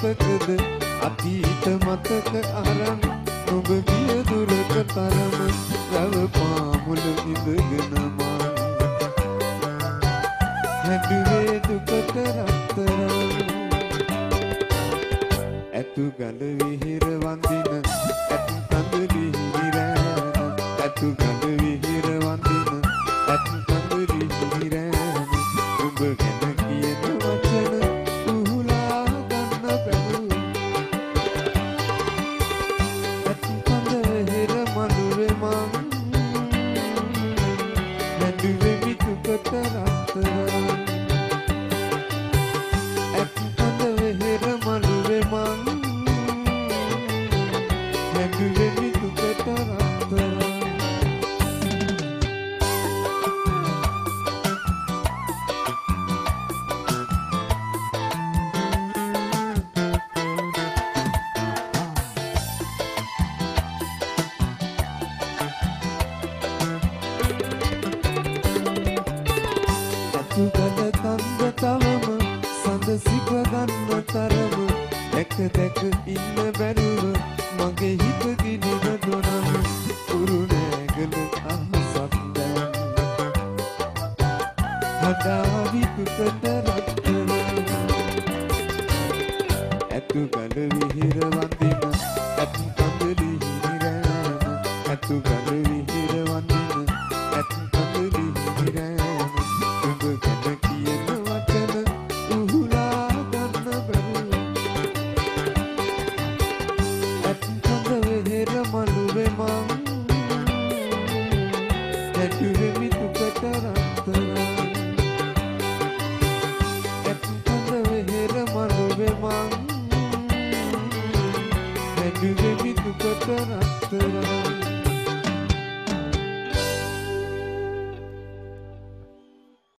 මතකද අතීත මතක අරන් ඔබ ගිය දුරක තරම රව පාමුල ඉඳගෙන මන් හැදුවේ දුකට රත්තරන් ඇතු ගල විහිර වඳින ඇතු කඳුලි හිරෑන ඇතු ගල විහිර වඳින ඇතු කඳුලි හිරෑන ඔබ ගැන කියන වචන උහුලා ගන්න බැහැ ඇතු කඳ විහිර මනුවේ මං හැදුවේ දුකට රත්තරන් ඇතු කඳ විහිර මනුවේ මං දැක ඉන්න බැරුව මගේ හිත ගිනින දොරම උරුණෑගල අහසක් දැන් හදාවි දුකට රත්තරන් ඇතු ගල විහිර වඳින ඇතු කඳුලි හිරෑන ඇතු ගල විහිර වඳින ඇතු කඳුලි හිරෑන ඔබ ගැන කියන වචන උහුලා ගන්න බැරුව මනුවේ මං හැදුවේ දුකට රත්තරන් ඇතු කඳ වෙහෙර මනුවේ මං හැදුවේ දුකට රත්තරන්